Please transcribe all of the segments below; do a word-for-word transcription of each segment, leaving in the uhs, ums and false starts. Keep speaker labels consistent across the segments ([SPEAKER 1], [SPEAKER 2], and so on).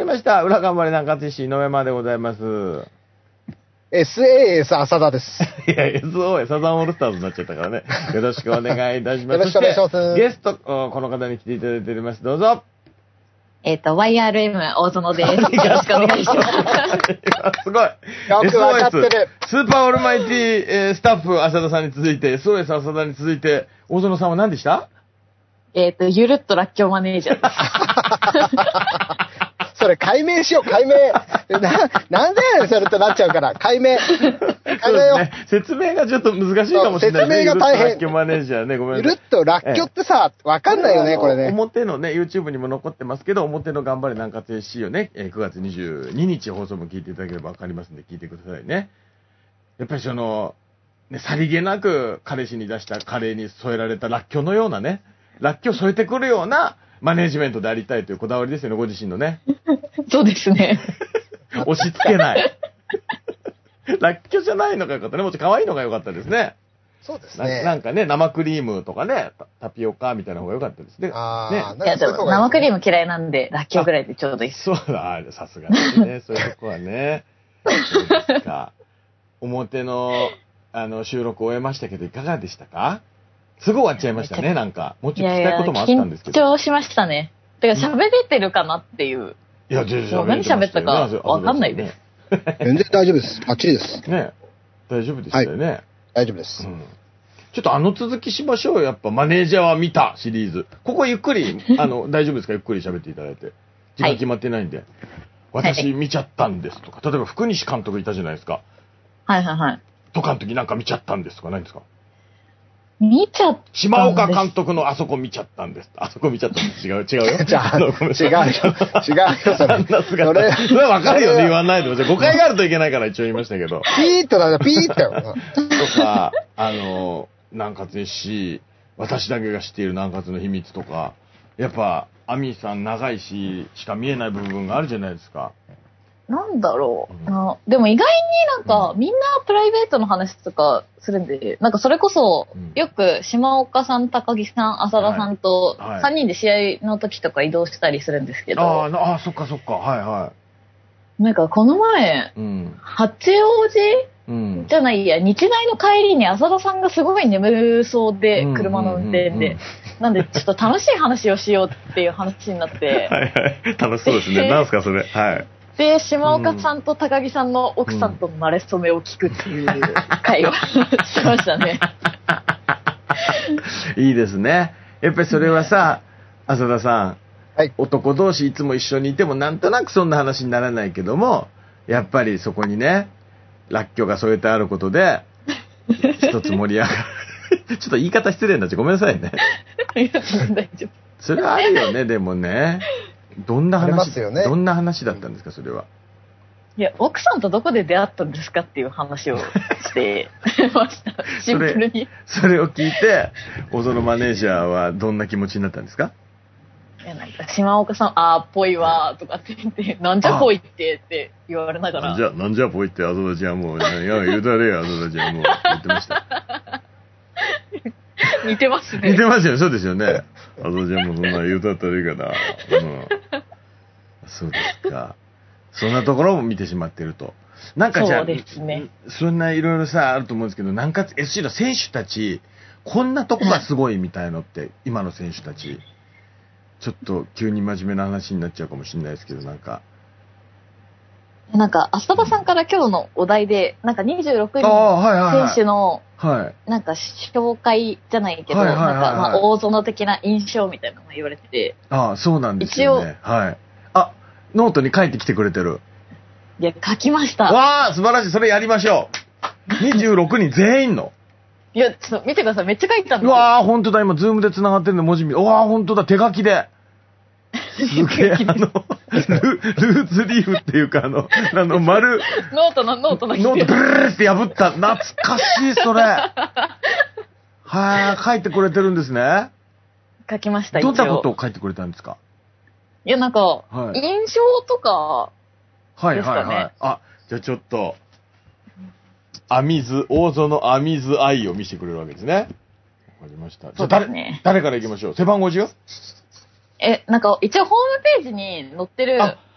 [SPEAKER 1] ました。裏頑張れ南葛市井上間でございます。
[SPEAKER 2] エスエーエス 浅田です。
[SPEAKER 1] いや、エスオーエス サザンオールスターズになっちゃったからね。よろしくお願いいたします。
[SPEAKER 2] よろしくお願いします。
[SPEAKER 1] ゲスト、この方に来ていただいております。どうぞ。
[SPEAKER 3] えっと、ワイアールエム 大園です。よろしくお願いします。
[SPEAKER 1] すごい。
[SPEAKER 2] よくわかってる。
[SPEAKER 1] スーパーオールマイティ、えー、スタッフ、浅田さんに続いて、エスオーエス 浅田に続いて、大園さんは何でした？
[SPEAKER 3] えっと、ゆるっとらっきょうマネージャーです。
[SPEAKER 2] それ解明しよう、解明。な、なんでやねん、それとなっちゃうから。解明。解明よ、
[SPEAKER 1] ね。説明がちょっと難しいかもしれない、
[SPEAKER 2] ね。説明が大変。
[SPEAKER 1] らっきょうマネージャーね、ごめんなさい。
[SPEAKER 2] ゆるっとらっきょうってさ、わかんないよね、これね。
[SPEAKER 1] 表のね、YouTube にも残ってますけど、表の頑張れ南葛 エスシー をね、くがつにじゅうににち放送も聞いていただければわかりますんで、聞いてくださいね。やっぱりその、ね、さりげなく彼氏に出したカレーに添えられたらっきょうのようなね、らっきょう添えてくるようなマネージメントでありたいというこだわりですよね、ご自身のね。
[SPEAKER 3] そうですね。
[SPEAKER 1] 押し付けない。らっきょうじゃないのがよかったね。もっと可愛いのがよかったですね。
[SPEAKER 2] そうですね。
[SPEAKER 1] な, なんかね、生クリームとかね、タピオカみたいな方がよかったですね。
[SPEAKER 2] ああ、
[SPEAKER 3] ね、いや、でも生クリーム嫌いなんで、らっきょうぐらいでちょうどいい。
[SPEAKER 1] そうだ、さすがですね。そういうとこはね。そうですか。表の、あの、収録を終えましたけど、いかがでしたか？すぐ終わっちゃいましたね、なんか。もうちょっと聞きたいこともあったんですけど。
[SPEAKER 3] 緊張しましたね。てか、喋れてるかなっていう。
[SPEAKER 1] いや、全然
[SPEAKER 3] 喋れてましたよね。何喋ったかわかんないです。
[SPEAKER 2] 全然大丈夫です。バッチリです。
[SPEAKER 1] ね、大丈夫でしたよね。はい、
[SPEAKER 2] 大丈夫です、
[SPEAKER 1] うん。ちょっとあの続きしましょうよ。やっぱマネージャーは見たシリーズ。ここゆっくり、あの、大丈夫ですか？ゆっくり喋っていただいて。時間決まってないんで。はい、私見ちゃったんですとか。例えば福西監督いたじゃないですか。
[SPEAKER 3] はいはいはい。
[SPEAKER 1] とかの時なんか見ちゃったんですとかないんですか？
[SPEAKER 3] 見ちゃったんです。
[SPEAKER 1] 島岡監督のあそこ見ちゃったんです。あそこ見ちゃったんです。違う、違うよ。
[SPEAKER 2] じゃあ、違うよ。違うよ、それ。
[SPEAKER 1] あんな姿。それ、それはわかるよね、言わないで。誤解があるといけないから一応言いましたけど。
[SPEAKER 2] ピーッとだね、ピーッとよ。
[SPEAKER 1] とか、あの、南葛 エスシー、私だけが知っている南葛の秘密とか、やっぱ、アミさん長いし、しか見えない部分があるじゃないですか。
[SPEAKER 3] なんだろう、うん、あ。でも意外になんか、うん、みんなプライベートの話とかするんで、なんかそれこそ、うん、よく島岡さん、高木さん、浅田さんとさんにんで試合の時とか移動したりするんですけど。
[SPEAKER 1] はいはい、ああ、そっかそっか、はいはい。
[SPEAKER 3] なんかこの前、うん、八王子、うん、じゃないや、日大の帰りに浅田さんがすごい眠そうで、うん、車の運転で、うんうんうん。なんでちょっと楽しい話をしようっていう話になって。
[SPEAKER 1] はいはい。楽しそうですね。なんすかそれ。はい。
[SPEAKER 3] で、島岡さんと高木さんの奥さんとの馴れ初めを聞くっていう会話しましたね。
[SPEAKER 1] いいですね。やっぱりそれはさ、浅田さん、はい、男同士いつも一緒にいてもなんとなくそんな話にならないけども、やっぱりそこにね、らっきょうが添えてあることで、一つ盛り上がる。ちょっと言い方失礼になっちゃう。ごめんなさいね。
[SPEAKER 3] 大丈夫。
[SPEAKER 1] それはあるよね、でもね。どんな話、
[SPEAKER 2] ね、
[SPEAKER 1] どんな話だったんですか、それは。
[SPEAKER 3] いや、奥さんとどこで出会ったんですかっていう話をしてました。シンプルに。
[SPEAKER 1] それ、それを聞いて、大園マネージャーはどんな気持ちになったんですか？
[SPEAKER 3] いや、なんか、島岡さん、あー、ぽいわーとかって言って、なんじゃぽいってって言われながら。
[SPEAKER 1] なんじゃ、なんじゃぽいって、あそだちゃんもう、いや、言うたれよ、あそだちゃんもう、言ってました。
[SPEAKER 3] 似てますね。
[SPEAKER 1] 似てますよ、そうですよね。あそちゃんもそんな言うたったらいいかな。うん。そうですか。そんなところも見てしまってると。なんかじゃあ、
[SPEAKER 3] そうですね。
[SPEAKER 1] そんないろいろさ、あると思うんですけど、南葛 エスシー の選手たち、こんなとこがすごいみたいのって、今の選手たち、ちょっと急に真面目な話になっちゃうかもしれないですけど、なんか。
[SPEAKER 3] なんか、浅田さんから今日のお題で、なんかにじゅうろくにん選手の、はい、なんか紹介じゃないけど、なんかまあ大園的な印象みたいなのが言われてて。
[SPEAKER 1] ああ、そうなんですよね。はい。あ、ノートに書いてきてくれてる。
[SPEAKER 3] いや、書きました。
[SPEAKER 1] わあ、素晴らしい。それやりましょう。にじゅうろくにん全員の。
[SPEAKER 3] いや、ちょっと見てください。めっちゃ書いてたんですよ。
[SPEAKER 1] うわあ、ほんとだ。今、ズームで繋がってるんで文字見、うわあ、ほんとだ。手書きで。すげえ、あの、ル、ルーツリーフっていうか、あの、あの、丸。
[SPEAKER 3] ノートの、ノートの。
[SPEAKER 1] ノートブルーって破った。懐かしい、それ。はい、書いてくれてるんですね。
[SPEAKER 3] 書きました、
[SPEAKER 1] どんなことを書いてくれたんですか？
[SPEAKER 3] いや、なんか、はい、印象とかですかね。はいはいはい。
[SPEAKER 1] あ、じゃあちょっと、アミズ、大園アミズ愛を見せてくれるわけですね。わかりました。じゃあ誰、誰から行きましょう。背番号順？
[SPEAKER 3] え、なんか、一応ホームページに載ってる、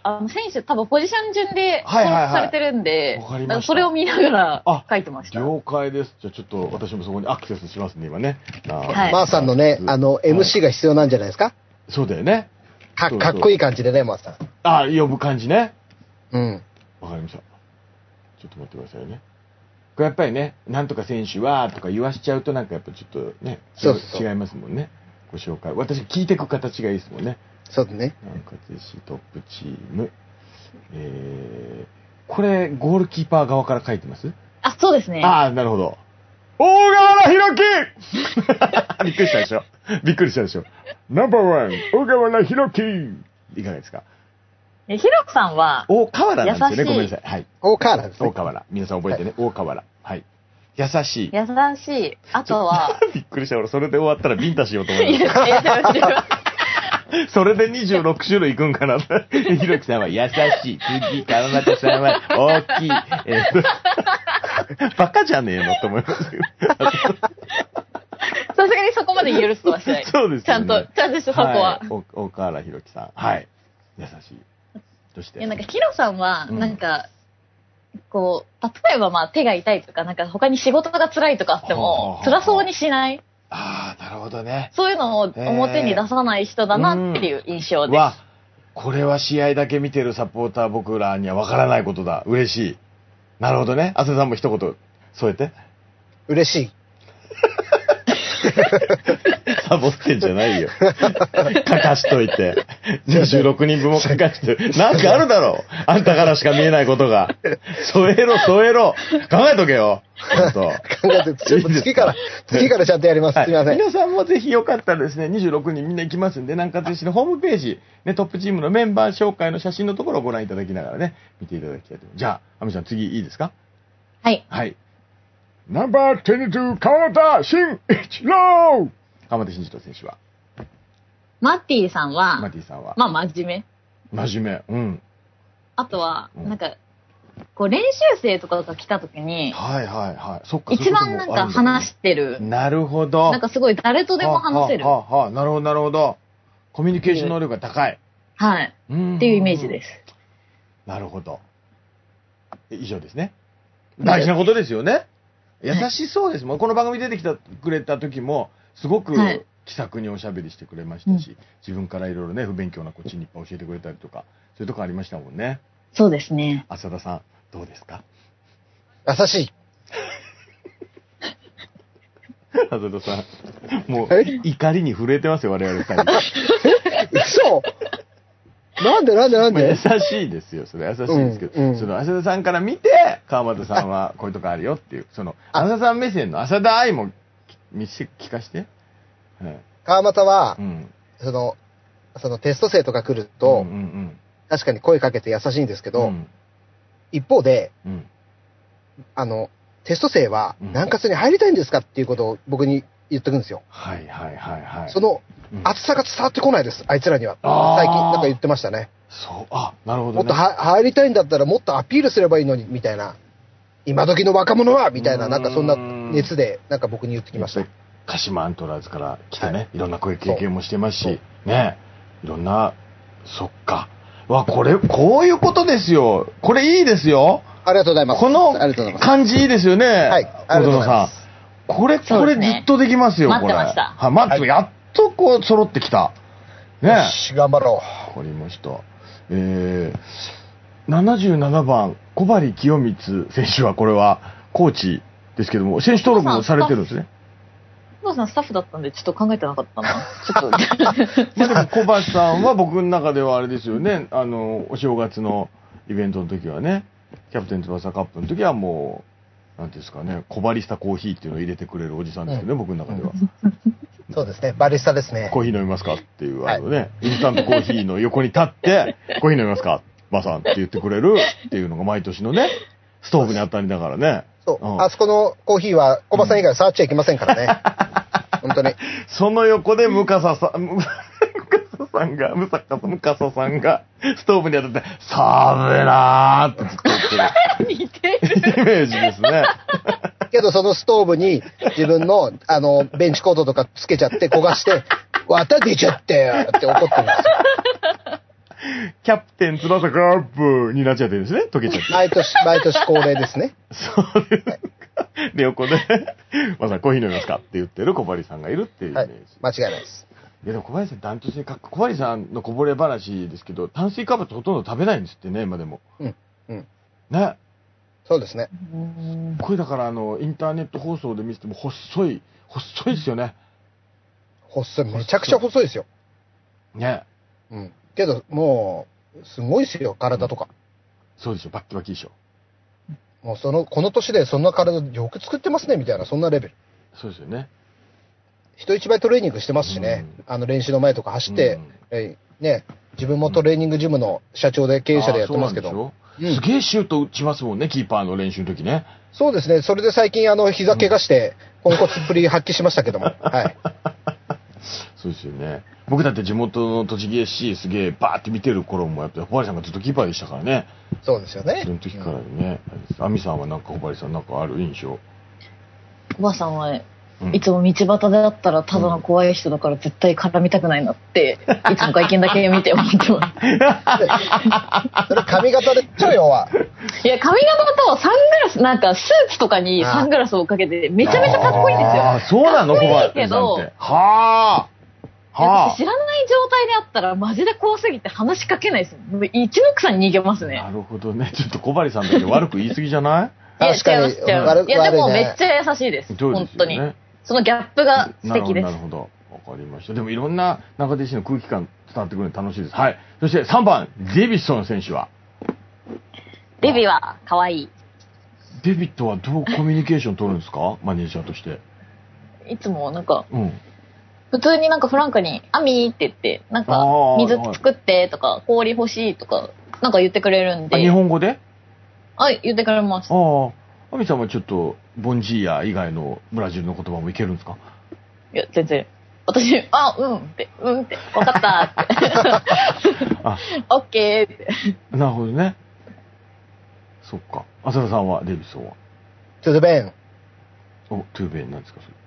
[SPEAKER 3] あの、選手多分ポジション順で登録されてるんで、
[SPEAKER 1] わかりました。
[SPEAKER 3] それを見ながら書いてました。
[SPEAKER 1] 了解です。じゃあちょっと私もそこにアクセスしますね、今ね。
[SPEAKER 3] はい。
[SPEAKER 2] マーさんのね、あの、エムシー が必要なんじゃないですか？
[SPEAKER 1] そうだよね。
[SPEAKER 2] か、かっこいい感じでね、マーさん。
[SPEAKER 1] あ、呼ぶ感じね。
[SPEAKER 2] うん。
[SPEAKER 1] わかりました。ちょっと待ってくださいね。これやっぱりね、なんとか選手はとか言わしちゃうとなんかやっぱちょっとね、
[SPEAKER 2] そうそう
[SPEAKER 1] 違いますもんね。ご紹介。私聞いていく形がいいですもんね。
[SPEAKER 2] そうですね。
[SPEAKER 1] なんかぜひトップチーム。えー、これゴールキーパー側から書いてます？
[SPEAKER 3] あ、そうですね。
[SPEAKER 1] ああ、なるほど。大河原弘樹びっくりしたでしょびっくりしたでしょナンバーワン、大河原弘樹いかがですか？
[SPEAKER 3] え、ひろくさんは、
[SPEAKER 1] 大河原なんですよね。
[SPEAKER 3] 優しい
[SPEAKER 1] ごめんなさい。はい。
[SPEAKER 2] 大河原ですね。
[SPEAKER 1] 大河原。皆さん覚えてね。大河原。はい。優しい。
[SPEAKER 3] 優しい。あとは、
[SPEAKER 1] びっくりした。俺、それで終わったらビンタしようと思いまし
[SPEAKER 3] いやいやいやいや
[SPEAKER 1] た。それでにじゅうろく種類いくんかな。ひろきさんは優しい。次、川又さんは大きい。えー、バカじゃねえのと思いますけど。
[SPEAKER 3] さすがにそこまで許すとはしない。
[SPEAKER 1] そうですよね。
[SPEAKER 3] ちゃんと、ちゃんとしたそこは。
[SPEAKER 1] はい、大河原ひろきさん。はい。優しい。どうして？
[SPEAKER 3] いや、なんか、ヒロさんは、なんか、うん、こう、例えばまあ手が痛いとか、なんか他に仕事が辛いとかあっても、辛そうにしない。
[SPEAKER 1] ああ、なるほどね。
[SPEAKER 3] そういうのを表に出さない人だなっていう印象です。
[SPEAKER 1] わ、これは試合だけ見てるサポーター僕らにはわからないことだ。嬉しい。なるほどね。亜生さんも一言添えて。
[SPEAKER 2] 嬉しい。
[SPEAKER 1] サボってんじゃないよ。書かしといて。にじゅうろくにんぶんも書かして。なんかあるだろう。あんたからしか見えないことが。添えろ、添えろ。考えとけよ。
[SPEAKER 2] 考えて、ちょっと次から、次からちゃんとやります。すみません。
[SPEAKER 1] 皆さんもぜひよかったらですね、にじゅうろくにんみんな行きますんで、なんかぜひのホームページ、ね、トップチームのメンバー紹介の写真のところをご覧いただきながらね、見ていただきたいと思います。じゃあ、アミちゃん次いいですか？
[SPEAKER 3] はい。
[SPEAKER 1] はい。ナンバーにじゅうに、川又慎一郎川又慎一郎選手は
[SPEAKER 3] マッティさんは、
[SPEAKER 1] マッティさんは、
[SPEAKER 3] まあ真面
[SPEAKER 1] 目。真面目。うん。
[SPEAKER 3] あとは、うん、なんか、こう練習生とかが来た時に、
[SPEAKER 1] はいはいはい。そっか。
[SPEAKER 3] 一番なんか話してる。
[SPEAKER 1] なるほど。
[SPEAKER 3] なんかすごい誰とでも話せる。
[SPEAKER 1] はあはあはあ、なるほどなるほど。コミュニケーション能力が高い。
[SPEAKER 3] はい。っていうイメージです。
[SPEAKER 1] なるほど。以上ですね。大事なことですよね。優しそうですもん。この番組出てきてくれた時も、すごく気さくにおしゃべりしてくれましたし、はい、自分からいろいろね、不勉強なこっちにいっぱい教えてくれたりとか、そういうとこありましたもんね。
[SPEAKER 3] そうですね。
[SPEAKER 1] 浅田さん、どうですか？
[SPEAKER 2] 優しい。
[SPEAKER 1] 浅田さん、もう怒りに震えてますよ、我々二人。
[SPEAKER 2] 嘘なんでなんでなんで
[SPEAKER 1] 優しいですよ、それ優しいですけど、うんうん、その浅田さんから見て、川又さんはこういうとこあるよっていう、その、浅田さん目線の浅田愛も見せ、聞かして。
[SPEAKER 2] はい、川又は、うん、その、そのテスト生とか来ると、うんうんうん、確かに声かけて優しいんですけど、うん、一方で、うん、あの、テスト生は南葛に入りたいんですかっていうことを僕に言ってくんですよ。
[SPEAKER 1] はいはいはいはい。
[SPEAKER 2] その、熱さが伝わってこないです、あいつらには。最近なんか言ってましたね。
[SPEAKER 1] そう、あ、なるほど、ね。
[SPEAKER 2] もっとは入りたいんだったらもっとアピールすればいいのに、みたいな。今時の若者はみたいな、なんかそんな熱で、なんか僕に言ってきました。
[SPEAKER 1] 鹿島アントラーズから来てね、はい、いろんな声経験もしてますし、ね、いろんな、そっか。わ、これ、こういうことですよ。これいいですよ。
[SPEAKER 2] ありがとうございます。
[SPEAKER 1] この感じいいですよね。はい、
[SPEAKER 2] ありがとうございます。
[SPEAKER 1] これ、これずっとできますよ、
[SPEAKER 3] 待ってました。
[SPEAKER 1] はい、待って、やっとこう揃ってきた。ね。よ
[SPEAKER 2] し、頑張ろう。
[SPEAKER 1] わかりました。えー、ななじゅうななばん、小針清光選手は、これは、コーチですけども、選手登録もされてるんですね。
[SPEAKER 3] お父さんスタッフだったんで、ちょっと考えてなかったな。ちょっと。
[SPEAKER 1] まあでも、小橋さんは僕の中ではあれですよね、あの、お正月のイベントの時はね、キャプテン翼カップの時はもう、なんていうんですかね、小バリスタコーヒーっていうのを入れてくれるおじさんですよね、うん、僕の中では。
[SPEAKER 2] そうですね、バリスタですね。
[SPEAKER 1] コーヒー飲みますかっていう、あのね、はい、インスタントコーヒーの横に立って、コーヒー飲みますかばさんって言ってくれるっていうのが毎年のね、ストーブに当たりながらね。
[SPEAKER 2] そう、うん、あそこのコーヒーは小バさん以外触っちゃいけませんからね。本当に。
[SPEAKER 1] その横でムカサさん、ムカサさんが、ムサカムカサさんが、ストーブに当たって、寒いなーってずっと言ってる。似てる。イメージですね。
[SPEAKER 2] けどそのストーブに自分の、あの、ベンチコートとかつけちゃって焦がして、綿出ちゃったよって怒ってます。
[SPEAKER 1] キャプテン翼カップになっちゃってるんですね。溶けちゃって。
[SPEAKER 2] 毎年、毎年恒例ですね。
[SPEAKER 1] そうですか。で、横で、まさにコーヒー飲みますかって言ってる小針さんがいるっていうイメージ。
[SPEAKER 2] はい、間違いないです。
[SPEAKER 1] いやでも小針さん、ダントツにかっこ、小針さんのこぼれ話ですけど、炭水化物ほとんど食べないんですってね、今でも。
[SPEAKER 2] うん。うん。
[SPEAKER 1] ね。
[SPEAKER 2] そうですね。
[SPEAKER 1] これだから、あの、インターネット放送で見せても、細い、細いですよね。
[SPEAKER 2] 細い、めちゃくちゃ細いですよ。
[SPEAKER 1] ね。
[SPEAKER 2] うん。けど、もう、すごいですよ、体とか。
[SPEAKER 1] そうでしょ、バッキバキでしょ。
[SPEAKER 2] もうその、この年でそんな体よく作ってますね、みたいな、そんなレベル。
[SPEAKER 1] そうですよね。
[SPEAKER 2] 人一倍トレーニングしてますしね。うん、あの練習の前とか走って、うん、えー、ね、自分もトレーニングジムの社長で経営者でやってますけど。
[SPEAKER 1] うん、すげえシュート打ちますもんね、キーパーの練習の時ね。
[SPEAKER 2] そうですね。それで最近あの膝怪我して、ポンコツっぷり発揮しましたけども。はい。
[SPEAKER 1] そうですよね。僕だって地元の栃木 エスシー すげえバーって見てる頃もやっぱり小針さんがずっとキーパーでしたからね。
[SPEAKER 2] そうですよね。
[SPEAKER 1] その時からね。亜美、うん、さんはなんか小針さんなんかある印象？
[SPEAKER 3] おばさんはいつも道端であったらただの怖い人だから絶対絡みたくないなって、うん、いつも外見だけ見て思ってます。
[SPEAKER 2] それ髪型でしょよは。
[SPEAKER 3] いや、髪型とサングラス、なんかスーツとかにサングラスをかけてめちゃめちゃかっこいいんですよ。
[SPEAKER 1] ああ、そうなの？小針さんって。はあ。
[SPEAKER 3] はあ、私知らない状態であったらマジで怖すぎて話しかけないです。一目散に逃げますね。
[SPEAKER 1] なるほどね。ちょっと小針さんだけ悪く言い過ぎじゃない？
[SPEAKER 2] 確かに。
[SPEAKER 3] いや、いやでもめっちゃ優しいです。ですね、本当に。そのギャップが素敵です。
[SPEAKER 1] なるほど。わかりました。でもいろんな中弟子の空気感伝わってくるの楽しいです。はい。そしてさんばん、デビッソン選手は？
[SPEAKER 3] デビは可愛い。
[SPEAKER 1] デビットはどうコミュニケーション取るんですか？マネージャーとして。
[SPEAKER 3] いつもなんか、
[SPEAKER 1] うん。
[SPEAKER 3] 普通になんかフランクに、アミーって言って、なんか、水作ってとか、氷欲しいとか、なんか言ってくれるんで。
[SPEAKER 1] 日本語で？
[SPEAKER 3] はい、言ってくれます。
[SPEAKER 1] ああ。アミさんはちょっと、ボンジーヤ以外のブラジルの言葉もいけるんですか？
[SPEAKER 3] いや、全然。私、あ、うんって、うんって、わかったって。あ、オッケーって。
[SPEAKER 1] なるほどね。そっか。浅田さんは、デビッソンは？
[SPEAKER 2] トゥーベン。
[SPEAKER 1] お、トゥーベンなんですかそれ？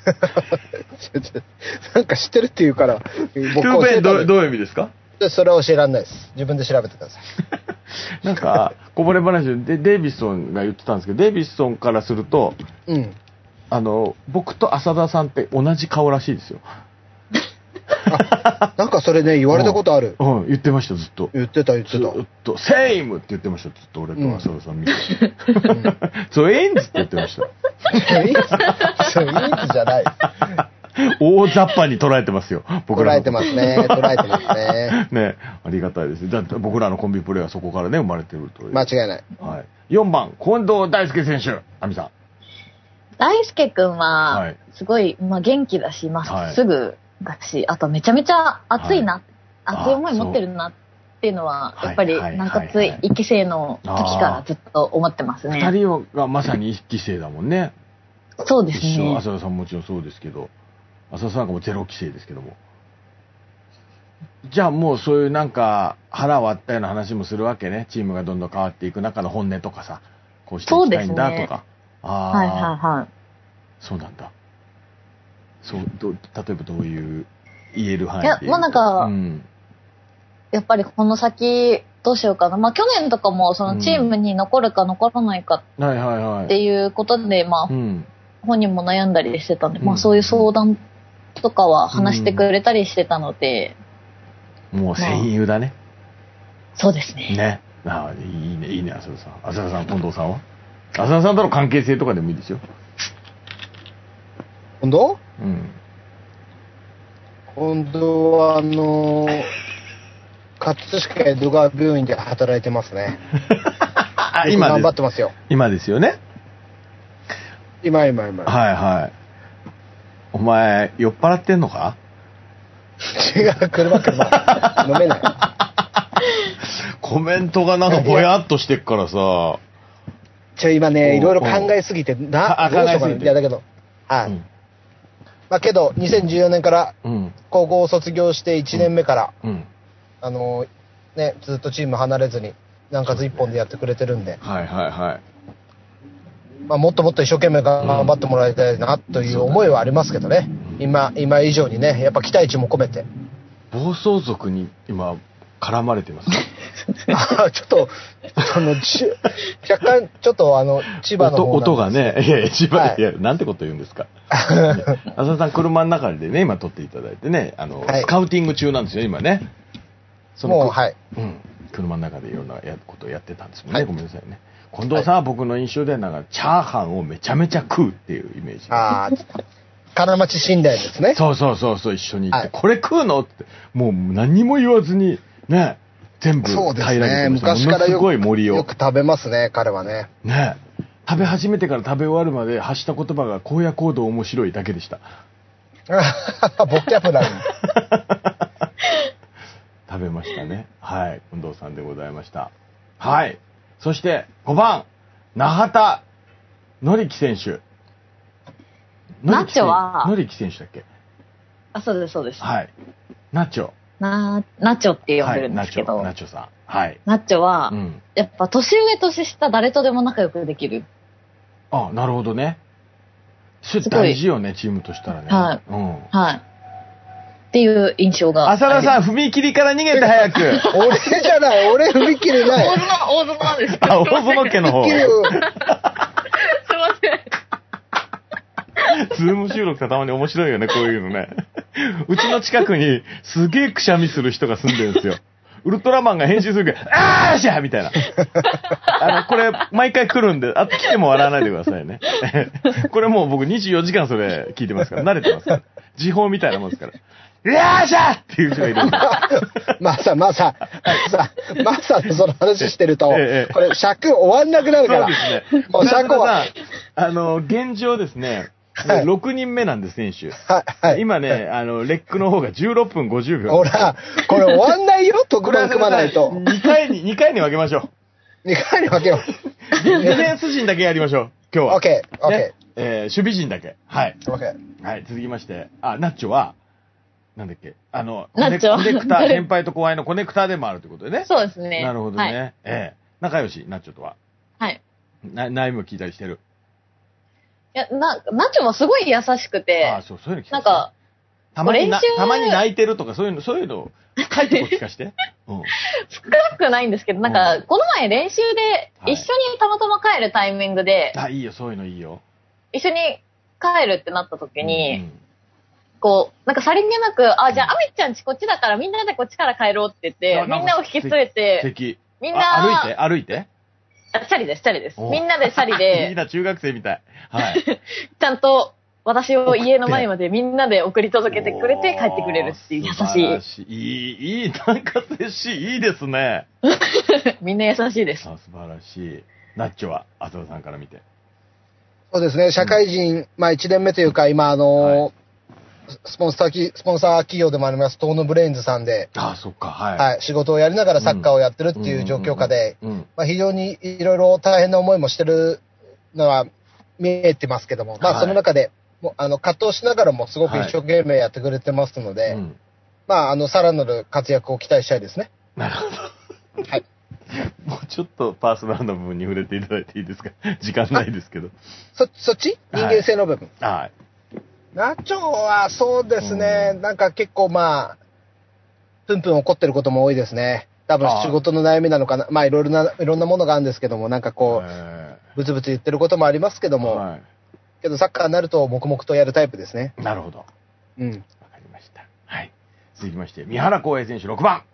[SPEAKER 2] なんか知ってるって言うから、
[SPEAKER 1] 僕トゥーベンどどういう意味ですか？
[SPEAKER 2] それは教えられないです。自分で調べてください。
[SPEAKER 1] なんか、こぼれ話でデイビッソンが言ってたんですけど、デイビッソンからすると、
[SPEAKER 2] うん。
[SPEAKER 1] あの、僕と浅田さんって同じ顔らしいですよ。
[SPEAKER 2] あ、なんかそれね、言われたことある。
[SPEAKER 1] うん、うん、言ってました、ずっと。
[SPEAKER 2] 言ってた、言ってた。
[SPEAKER 1] ずっと、セイムって言ってました、ずっと俺と浅田さん見て。うん、そう、エインズって言ってました。
[SPEAKER 2] そう、エインズじゃない。
[SPEAKER 1] 大雑把に捉えてますよ。
[SPEAKER 2] 僕ら。捉えてますね。捉えてますね。
[SPEAKER 1] ね、ありがたいです。だって僕らのコンビプレーはそこからね、生まれてるという。
[SPEAKER 2] 間違いない。
[SPEAKER 1] はい。よんばん、近藤大輔選手。亜美さん。
[SPEAKER 3] 大輔くんは、すごい、まあ、元気だし、まっすぐだし、はい、あとめちゃめちゃ熱いな、はい、熱い思い持ってるなっていうのは、やっぱり、南葛一期生の時からずっと思ってますね。
[SPEAKER 1] 二人がまさに一期生だもんね。
[SPEAKER 3] そうですね。
[SPEAKER 1] 浅田さんもちろんそうですけど。浅田さんなんかもゼロ期生ですけども。じゃあもうそういうなんか腹割ったような話もするわけね。チームがどんどん変わっていく中の本音とかさ、こうしていきたいんだとか。ああ、
[SPEAKER 3] はいはいはい。
[SPEAKER 1] そうなんだ。そう、ど、例えばどういう言える範囲で。いや、
[SPEAKER 3] まあなんか、うん、やっぱりこの先どうしようかな。まあ去年とかもそのチームに残るか残らないかっていうことで、まあ、本人も悩んだりしてたんで、うん、まあそういう相談とかは話してくれたりしてたので。
[SPEAKER 1] うん、もう戦友だね、
[SPEAKER 3] まあ。そうですね。
[SPEAKER 1] ね。ああ、いいね、いいね、浅田さん。浅田さん、近藤さんは？浅田さんとの関係性とかでもいいですよ。
[SPEAKER 2] 近藤？
[SPEAKER 1] うん。
[SPEAKER 2] 近藤は、あのー、葛飾江戸川病院で働いてますね。今頑張ってますよ。
[SPEAKER 1] 今ですよね。
[SPEAKER 2] 今今今。
[SPEAKER 1] はいはい。お前、酔っ払ってんのか？
[SPEAKER 2] 違う、車車。飲めない。
[SPEAKER 1] コメントがなんかぼやっとしてっからさ。
[SPEAKER 2] ちょ、今ね、いろいろ考えすぎて、な、どうしようかな。いや、だけど、はい。うん、まあけど、にせんじゅうよねんから高校を卒業していちねんめから、うんうん、あのー、ね、ずっとチーム離れずに、南葛一本でやってくれてるんで、
[SPEAKER 1] ね、はいはいはい。
[SPEAKER 2] まあもっともっと一生懸命頑張ってもらいたいなという思いはありますけどね。うん、今、今以上にね、やっぱ期待値も込めて。
[SPEAKER 1] 暴走族に今、 絡まれてます。
[SPEAKER 2] あちょっと、その、ち若干、ちょっとあの、千葉の方
[SPEAKER 1] 音、音がね、いやいや、千葉、はい、いや、なんてこと言うんですか。浅田さん、車の中でね、今撮っていただいてね、あの、はい、スカウティング中なんですよ、今ね。その
[SPEAKER 2] もう、はい。
[SPEAKER 1] うん。車の中でいろんなことをやってたんですもんね。はい、ごめんなさいね。近藤さんは僕の印象では、なんか、チャーハンをめちゃめちゃ食うっていうイメージ。
[SPEAKER 2] ああ、金町寝台ですね。
[SPEAKER 1] そうそうそうそう、一緒に行って、はい、これ食うのって、もう何も言わずに、ね、全部
[SPEAKER 2] そうですね。昔からよく、よく食べますね、彼はね。
[SPEAKER 1] ね。食べ始めてから食べ終わるまで発した言葉が荒野行動面白いだけでした。
[SPEAKER 2] ボキャブラリー。
[SPEAKER 1] 食べましたね。はい。近藤さんでございました。はい。そしてごばん、永田紀樹選手。
[SPEAKER 3] ナッチョは、
[SPEAKER 1] 紀樹選手だっけ？
[SPEAKER 3] あ、そうです、そうです。
[SPEAKER 1] はい。ナッチョ。
[SPEAKER 3] な、ナッチョって呼んでるんですけど。
[SPEAKER 1] はい、ナッチョ、ナッチョさん。はい。
[SPEAKER 3] ナッチョは、うん、やっぱ年上年下誰とでも仲良くできる。
[SPEAKER 1] あ、なるほどね。それ大事よね、チームとしたらね。
[SPEAKER 3] はい。
[SPEAKER 1] うん。
[SPEAKER 3] はい。っていう印象が。
[SPEAKER 1] 浅田さん、踏切から逃げて早く。
[SPEAKER 2] 俺じゃない、俺踏切ない。
[SPEAKER 3] 大園、大園なんです
[SPEAKER 1] あ、大園家の方。すいま
[SPEAKER 3] せん。
[SPEAKER 1] ズーム収録がたまに面白いよね、こういうのね。うちの近くにすげえくしゃみする人が住んでるんですよ。ウルトラマンが変身するけど、あーしゃーみたいな。あの、これ、毎回来るんで、あと来ても笑わないでくださいね。これもう僕にじゅうよじかんそれ聞いてますから、慣れてますから。時報みたいなもんですから。よーしゃーっていう人がいるんで。
[SPEAKER 2] まさ、まさ、さ、まさのその話してると、ええ、これ尺終わんなくなるから。
[SPEAKER 1] そうですね。もう尺は。あの、現状ですね、はい、ろくにんめなんです、選手。はい、はい。今ね、あの、レックの方がじゅうろっぷんごじゅうびょう。
[SPEAKER 2] ほら、これ終わんないよ、特番組まないと。
[SPEAKER 1] にかいに、にかいに分けましょ
[SPEAKER 2] う。にかいに分けよ
[SPEAKER 1] う。ディフェンス陣だけやりましょう、今日は。
[SPEAKER 2] オッケー、オッケー。
[SPEAKER 1] ね、えー、守備陣だけ。はい。
[SPEAKER 2] オッケ
[SPEAKER 1] ー。はい、続きまして、あ、ナッチョは、なんだっけ、あの、
[SPEAKER 3] ナッチョ
[SPEAKER 1] コネクター、先輩と後輩のコネクターでもあるということでね。
[SPEAKER 3] そうですね。
[SPEAKER 1] なるほどね。
[SPEAKER 3] はい、
[SPEAKER 1] ええー、仲良し、ナッチョとは。
[SPEAKER 3] はい。
[SPEAKER 1] な、悩みを聞いたりしてる。
[SPEAKER 3] いや、な、ナチョもすごい優しくて、
[SPEAKER 1] ああ、そう、そういうの聞かせて。
[SPEAKER 3] なんか、
[SPEAKER 1] たまにな、たまに泣いてるとか、そういうの、そういうの、書いてこ聞かして。うん。
[SPEAKER 3] 少なくないんですけど、なんか、この前練習で、一緒にたまたま帰るタイミングで、
[SPEAKER 1] はい、あ、いいよ、そういうのいいよ。
[SPEAKER 3] 一緒に帰るってなった時に、うん、こう、なんかさりげなく、あ、じゃあ、アミちゃんちこっちだから、みんなでこっちから帰ろうって言って、みんなを引き連れて、
[SPEAKER 1] 素敵。
[SPEAKER 3] みんな、
[SPEAKER 1] 歩いて、歩いて。
[SPEAKER 3] チャリです、チャリです。みんなでチャリで。
[SPEAKER 1] いいな、中学生みたい。はい。
[SPEAKER 3] ちゃんと、私を家の前までみんなで送り届けてくれて帰ってくれるっていう優しい。
[SPEAKER 1] いい、いい、なんか接しい、いいですね。
[SPEAKER 3] みんな優しいです。
[SPEAKER 1] あ、素晴らしい。ナッチョは、浅田さんから見て。
[SPEAKER 2] そうですね、社会人、うん、まあいちねんめというか、今、あのー、はい、スポンサー、スポンサー企業でもあります、トーノブレインズさんで、
[SPEAKER 1] ああ、そっか、はい。
[SPEAKER 2] はい、仕事をやりながらサッカーをやってるっていう状況下で、まあ非常にいろいろ大変な思いもしてるのは見えてますけども、まあその中で、もうあの葛藤しながらもすごく一生懸命やってくれてますので、はい、うん、まああの、さらなる活躍を期待したいですね。
[SPEAKER 1] なるほど。はい。もうちょっとパーソナルな部分に触れていただいていいですか？時間ないですけど。
[SPEAKER 2] そ、そっち？人間性の部分。
[SPEAKER 1] はい。はい、
[SPEAKER 2] ナチョはそうですね、うん、なんか結構まあ、プンプン怒ってることも多いですね。多分仕事の悩みなのかな。まあいろいろな、いろんなものがあるんですけども、なんかこう、ブツブツ言ってることもありますけども、はい、けどサッカーになると黙々とやるタイプですね。
[SPEAKER 1] なるほど。
[SPEAKER 2] うん。
[SPEAKER 1] わかりました。はい。続きまして、三原康平選手ろくばん。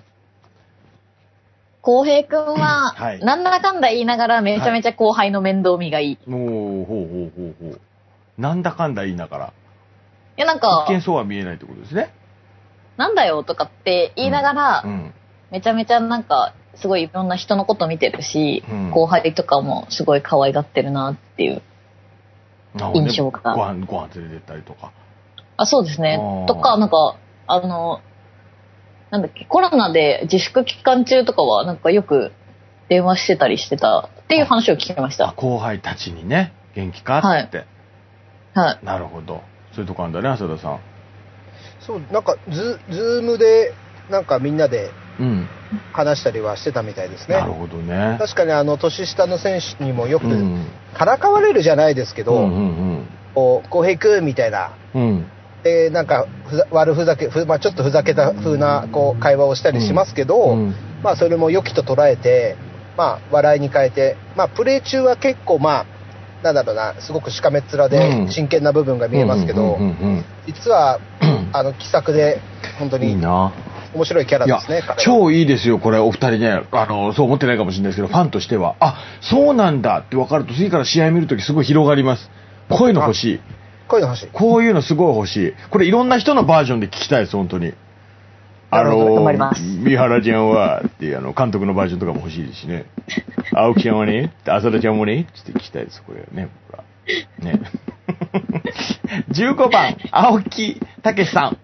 [SPEAKER 3] 康平くんは、はい、なんだかんだ言いながらめちゃめちゃ後輩の面倒見がいい。
[SPEAKER 1] はい、おー、ほうほうほうほう。なんだかんだ言いながら。い
[SPEAKER 3] や、なんか、
[SPEAKER 1] 一見そうは見えないってことですね。
[SPEAKER 3] なんだよとかって言いながら、うんうん、めちゃめちゃなんか、すごいいろんな人のこと見てるし、うん、後輩とかもすごい可愛がってるなっていう印象が。
[SPEAKER 1] ご飯、ご飯連れてったりとか。
[SPEAKER 3] あ、そうですね。とか、なんか、あの、なんだっけ、コロナで自粛期間中とかは、なんかよく電話してたりしてたっていう話を聞きました。
[SPEAKER 1] 後輩たちにね、元気かって。
[SPEAKER 3] はい。はい。
[SPEAKER 1] なるほど。そういうとこあるんだね、浅田さん。
[SPEAKER 2] そう、なんかズ、ズームで、なんかみんなで話したりはしてたみたいですね。
[SPEAKER 1] うん、なるほどね。
[SPEAKER 2] 確かにあの、年下の選手にもよく、からかわれるじゃないですけど、うんうんうん、こう、浩平くんみたいな、うん、 で、なんかふざ、悪ふざけ、ふまあ、ちょっとふざけた風な、こう、会話をしたりしますけど、うんうん、まあ、それも良きと捉えて、まあ、笑いに変えて、まあ、プレイ中は結構、まあ、なんだろうな、すごくしかめっ面で真剣な部分が見えますけど、実は、あの、気さくで、本当に、いいな。面白いキャラですね。い
[SPEAKER 1] 超いいですよ、これ、お二人ね。あの、そう思ってないかもしれないですけど、ファンとしては、あ、そうなんだって分かると、次から試合見るときすごい広がります。こういうの欲しい。
[SPEAKER 2] こういうの欲しい。
[SPEAKER 1] こういうのすごい欲しい。これいろんな人のバージョンで聞きたいです、本当に。あの、三原ちゃんは、っていうあの、監督のバージョンとかも欲しいですしね。青木ちゃんはね、浅田ちゃんもね、って聞きたいです、これね、僕は。ね。じゅうごばん、青木武さん。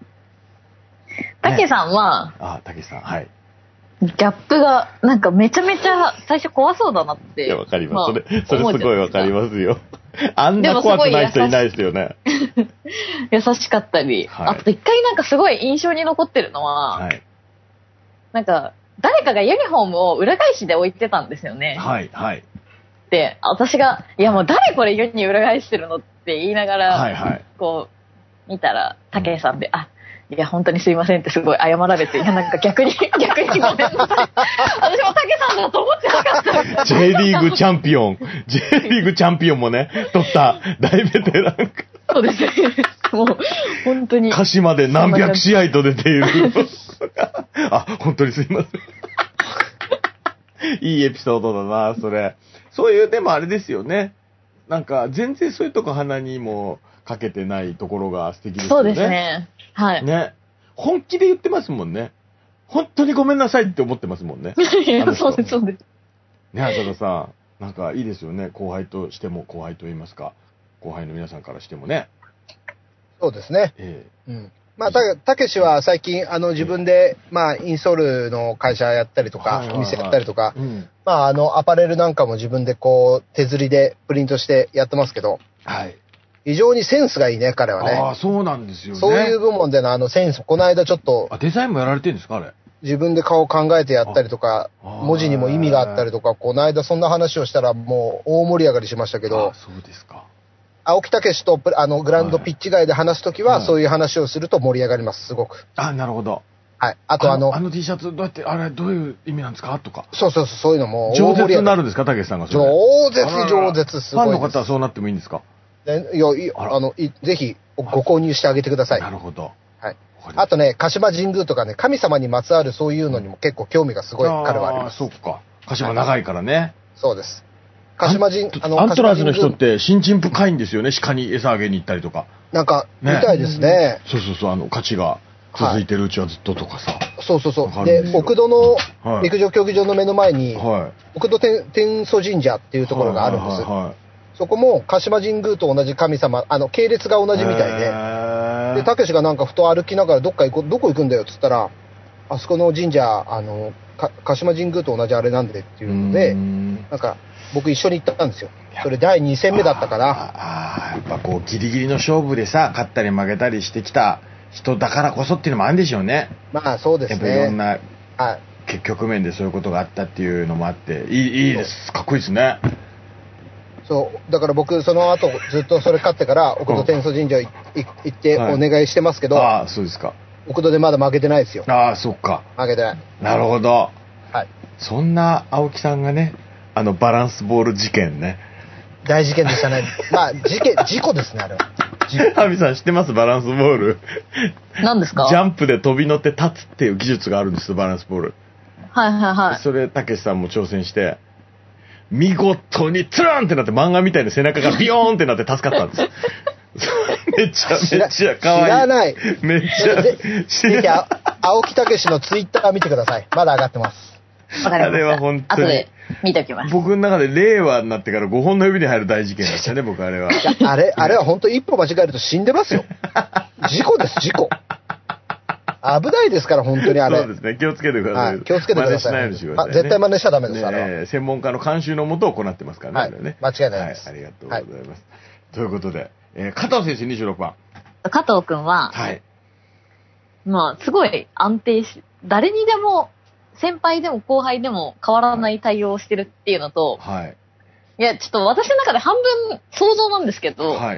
[SPEAKER 3] 武さんは、
[SPEAKER 1] ね、あ、武さん、はい。
[SPEAKER 3] ギャップが、なんかめちゃめちゃ最初怖そうだなって。
[SPEAKER 1] いや、わかります。まあ、それ、それすごいわかりますよ。あんな怖くない人いないですよね。
[SPEAKER 3] 優しかったり、はい、あと一回なんかすごい印象に残ってるのは、はい、なんか誰かがユニフォームを裏返しで置いてたんですよね。
[SPEAKER 1] はいはい。
[SPEAKER 3] で、私がいやもう誰これユニ裏返してるのって言いながら、はいはい、こう見たら武井さんで、うん、あ。いや、本当にすいませんってすごい謝られて、いや、なんか逆に、逆にごめんなさい。私も武さんだと思ってなかった。
[SPEAKER 1] J リーグチャンピオン、J リーグチャンピオンもね、取った大ベテラン。
[SPEAKER 3] そうですね。もう、本当に。
[SPEAKER 1] 鹿島で何百試合と出ている。あ、本当にすいません。いいエピソードだな、それ。そういう、でもあれですよね。なんか、全然そういうとこ鼻にもかけてないところが素敵ですよね。
[SPEAKER 3] そうですね。はい。
[SPEAKER 1] ね。本気で言ってますもんね。本当にごめんなさいって思ってますもんね。
[SPEAKER 3] いや、そうです、そうです。
[SPEAKER 1] ね、浅田さん。なんかいいですよね。後輩としても、後輩と言いますか。後輩の皆さんからしてもね。
[SPEAKER 2] そうですね。ええ。うん。まあ、た、たけしは最近、あの、自分で、まあ、インソールの会社やったりとか、お店やったりとか、うん、まあ、あの、アパレルなんかも自分でこう、手刷りでプリントしてやってますけど、
[SPEAKER 1] はい。
[SPEAKER 2] 非常にセンスがいいね、彼はね。
[SPEAKER 1] ああ、そうなんですよね。
[SPEAKER 2] そういう部門でのあのセンス、この間ちょっと。
[SPEAKER 1] あ、デザインもやられてるんですか、あれ。
[SPEAKER 2] 自分で顔考えてやったりとか、文字にも意味があったりとか、この間そんな話をしたらもう大盛り上がりしましたけど。
[SPEAKER 1] あ、そうですか。
[SPEAKER 2] 青木武とあのグラウンドピッチ外で話すときは、そういう話をすると盛り上がります、すごく。
[SPEAKER 1] あ、なるほど。
[SPEAKER 2] はい。あとあの、
[SPEAKER 1] あの T シャツどうやって、あれどういう意味なんですかとか。
[SPEAKER 2] そうそうそう、そういうのも。
[SPEAKER 1] 饒舌になるんですか、武さんがそれ。
[SPEAKER 2] 饒舌、饒舌、すごい。
[SPEAKER 1] ファンの方はそうなってもいいんですか？
[SPEAKER 2] いや、いあの、いぜひご購入してあげてください。
[SPEAKER 1] なるほど。
[SPEAKER 2] はい。あとね、鹿島神宮とかね、神様にまつわるそういうのにも結構興味がすごい彼はあります。
[SPEAKER 1] ああ、そうか。鹿島長いからね。はい、
[SPEAKER 2] そうです。鹿島神、
[SPEAKER 1] あの、アントラーズの人って新陳深いんですよね。鹿に餌あげに行ったりとか。
[SPEAKER 2] なんか、ね、みたいですね。
[SPEAKER 1] そうそうそう、あの、勝ちが続いてるうちはずっととかさ。はい、
[SPEAKER 2] そうそうそう。で、奥戸の陸上競技場の目の前に、はい、奥戸天天祖神社っていうところがあるんです。はいはいはいはい、そこも鹿島神宮と同じ神様、あの、系列が同じみたいで、で、たけしがなんかふと歩きながらどっか行こう、どこ行くんだよって言ったら、あそこの神社、あの、か鹿島神宮と同じあれなんでっていうので、んなんか、僕一緒に行ったんですよ。それだいに戦目だったから。
[SPEAKER 1] ああ、やっぱこうギリギリの勝負でさ、勝ったり負けたりしてきた人だからこそっていうのもあるんでしょうね。
[SPEAKER 2] まあそうですね。
[SPEAKER 1] やっぱいろんな、はい、結局面でそういうことがあったっていうのもあって、いい、いいです。かっこいいですね。
[SPEAKER 2] そう。だから僕その後ずっとそれ勝ってから奥戸天祖神社行ってお願いしてますけど。はい、
[SPEAKER 1] ああ、そうですか。
[SPEAKER 2] 奥戸でまだ負けてないですよ。
[SPEAKER 1] ああ、そっか。
[SPEAKER 2] 負けてない。
[SPEAKER 1] なるほど。
[SPEAKER 2] はい。
[SPEAKER 1] そんな青木さんがね、あのバランスボール事件ね。
[SPEAKER 2] 大事件でしたね。まあ、事件、事故ですね、あれは。
[SPEAKER 1] ハミさん知ってます？バランスボール。
[SPEAKER 3] 何ですか？
[SPEAKER 1] ジャンプで飛び乗って立つっていう技術があるんですよ、バランスボール。
[SPEAKER 3] はいはいはい。
[SPEAKER 1] それ、たけしさんも挑戦して、見事にツルンってなって漫画みたいな背中がビヨーンってなって助かったんです。めっちゃ、めっちゃ可愛い。
[SPEAKER 2] 知らない。
[SPEAKER 1] めっちゃ。
[SPEAKER 2] ぜひ、青木武のツイッター見てください。まだ上がってます。
[SPEAKER 3] わかりました。
[SPEAKER 1] あれは本当に。
[SPEAKER 3] 後で見ておきます。
[SPEAKER 1] 僕の中で令和になってからごほんの指に入る大事件でしたね、僕あれは。
[SPEAKER 2] あれ、あれは本当一歩間違えると死んでますよ。事故です、事故。危ないですから、本当にあれ。
[SPEAKER 1] そうですね、気をつけてください。
[SPEAKER 2] はい、気をつけてください。
[SPEAKER 1] 真似しないようにしてください、ね。
[SPEAKER 2] 絶対真似しちゃダメです、
[SPEAKER 1] ね、
[SPEAKER 2] あれは。
[SPEAKER 1] 専門家の監修のもと行ってますからね、
[SPEAKER 2] はい、
[SPEAKER 1] ね。
[SPEAKER 2] 間違いないです、
[SPEAKER 1] はい。ありがとうございます。はい、ということで、えー、加藤選手にじゅうろくばん。
[SPEAKER 3] 加藤くんは、はい。まあ、すごい安定し、誰にでも、先輩でも後輩でも変わらない対応をしてるっていうのと、はい。いや、ちょっと私の中で半分想像なんですけど、はい。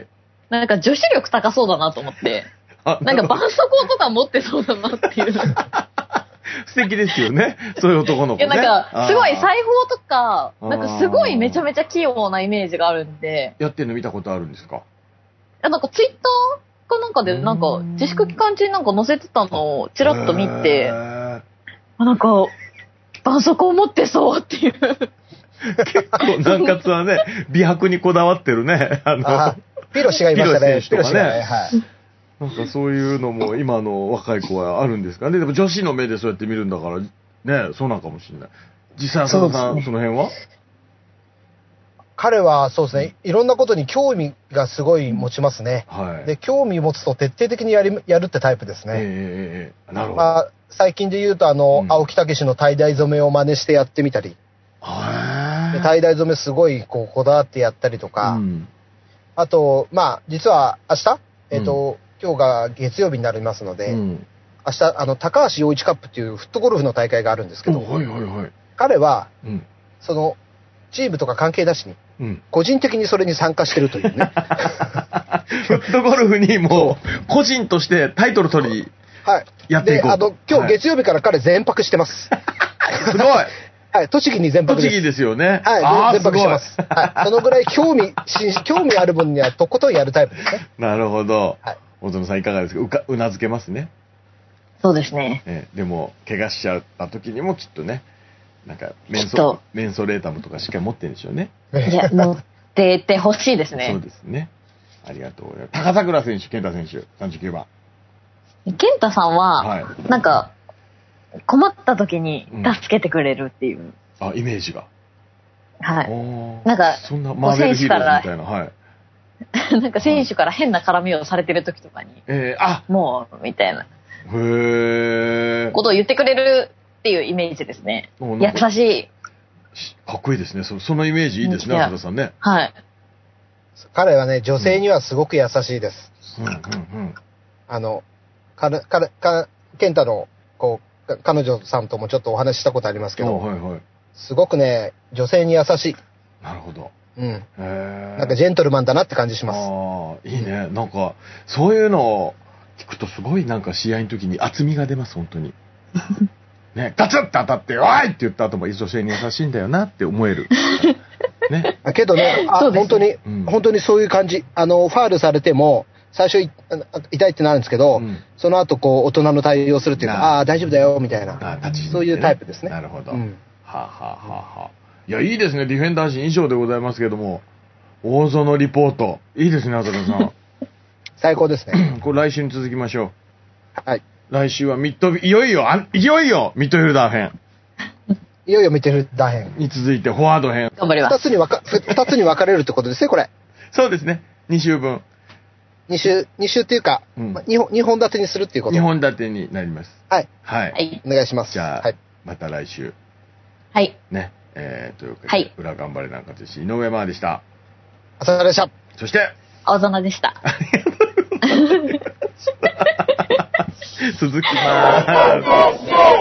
[SPEAKER 3] なんか女子力高そうだなと思って。なんか絆創膏とか持ってそうだなっていう。
[SPEAKER 1] 素敵ですよね。そういう男の子ね。
[SPEAKER 3] いや、なんか、すごい裁縫とか、なんかすごいめちゃめちゃ器用なイメージがあるんで。
[SPEAKER 1] やってるの見たことあるんですか？い
[SPEAKER 3] や、なんかツイッターかなんかで、なんか、自粛期間中になんか載せてたのをチラッと見て、あ、なんか、絆創膏持ってそうっていう。
[SPEAKER 1] 結構南葛はね、美白にこだわってるね。あの、
[SPEAKER 2] あピロシがいましたね。
[SPEAKER 1] ピロシとかね。はい。なんかそういうのも今の若い子はあるんですかね。でも女子の目でそうやって見るんだからね、そうなんかもしれない。実際浅田さん、 そ,、ね、その辺は？
[SPEAKER 2] 彼はそうですね、いろんなことに興味がすごい持ちますね。はい、で興味持つと徹底的にやりやるってタイプですね。えー、なるほど。まあ、最近で言うとあの、うん、青木武のtie dye染めを真似してやってみたり、でtie dye染めすごいこうこだわってやったりとか、うん、あとまあ実は明日えっ、ー、と、うん今日が月曜日になりますので、うん、明日、あの、高橋陽一カップっていうフットゴルフの大会があるんですけど、はいはいはい、彼は、うん、その、チームとか関係なしに、うん、個人的にそれに参加してるというね。
[SPEAKER 1] フットゴルフにもう、個人としてタイトル取り、やっていこうと。で、あの、
[SPEAKER 2] 今日月曜日から彼全泊してます。
[SPEAKER 1] すごい
[SPEAKER 2] はい、栃木に全泊です。
[SPEAKER 1] 栃木ですよね。
[SPEAKER 2] はい、全泊してます。はい、そのぐらい興味、興味ある分にはとことんやるタイプですね。
[SPEAKER 1] なるほど。はい。大園さんいかがですか？うか、うなずけますね。
[SPEAKER 3] そうですね。
[SPEAKER 1] えー、でも、怪我しちゃった時にもきっとね、なんかメンソ、メンソレータムとかしっかり持ってるんでしょうね。
[SPEAKER 3] いや、持っててほしいですね。
[SPEAKER 1] そうですね。ありがとうございます。高桜選手、健太選手、さんじゅうきゅうば
[SPEAKER 3] ん。健太さんは、はい、なんか、困った時に助けてくれるっていう。うん、
[SPEAKER 1] あ、イメージが。
[SPEAKER 3] はい。なんか、
[SPEAKER 1] そんなマーベルヒーローみたいな、はい。
[SPEAKER 3] なんか選手から変な絡みをされてる時とかに、えー、あもう、みたいな。へー。ことを言ってくれるっていうイメージですね。優しい。
[SPEAKER 1] かっこいいですね。そ, そのイメージいいですね、浅田さんね。
[SPEAKER 3] はい。
[SPEAKER 2] 彼はね、女性にはすごく優しいです。うんうんうん。あの、彼、彼、か、健太の、こう、彼女さんともちょっとお話ししたことありますけど、はいはい、すごくね、女性に優しい。
[SPEAKER 1] なるほど。
[SPEAKER 2] うん。なんかジェントルマンだなって感じします。
[SPEAKER 1] ああ、いいね。なんか、そういうのを聞くとすごいなんか試合の時に厚みが出ます、本当に。ね、ガツッて当たって、おいって言った後も女性に優しいんだよなって思える。ね。
[SPEAKER 2] けどね、あ、本当に、うん、本当にそういう感じ。あの、ファールされても、最初痛いってなるんですけど、うん、その後こう、大人の対応するっていうか、ああ、大丈夫だよ、みたいな。あ立ち、ね、そういうタイプですね。
[SPEAKER 1] なるほど。うん、はあ、はあはあはあ、いや、いいですね。ディフェンダー陣以上でございますけども。大園リポート。いいですね、浅田さん。
[SPEAKER 2] 最高ですね。
[SPEAKER 1] これ来週に続きましょ
[SPEAKER 2] う。はい。
[SPEAKER 1] 来週はミッド、いよいよ、あいよいよ、ミッドフィルダー編。
[SPEAKER 2] いよいよミッドフィルダー編。
[SPEAKER 1] に続いて、フォワード編。
[SPEAKER 3] 頑張ります。
[SPEAKER 2] 二つに分か、二つに分かれるってことですね、これ。
[SPEAKER 1] そうですね。二週分。
[SPEAKER 2] 二週、二週っていうか、うん、二本、二本立てにするっていうこと。
[SPEAKER 1] 二本立てになります。
[SPEAKER 2] はい。
[SPEAKER 1] はい。
[SPEAKER 3] はい。
[SPEAKER 2] お願いします。
[SPEAKER 1] じゃあ、
[SPEAKER 2] はい、
[SPEAKER 1] また来週。
[SPEAKER 3] はい。
[SPEAKER 1] ね。えー、というわけで、
[SPEAKER 3] はい、
[SPEAKER 1] 裏頑張れなんかですし、井上真央でした。
[SPEAKER 2] 浅田でした。
[SPEAKER 1] そして、
[SPEAKER 3] 青園でした。ありがとうございます。
[SPEAKER 1] 続きます。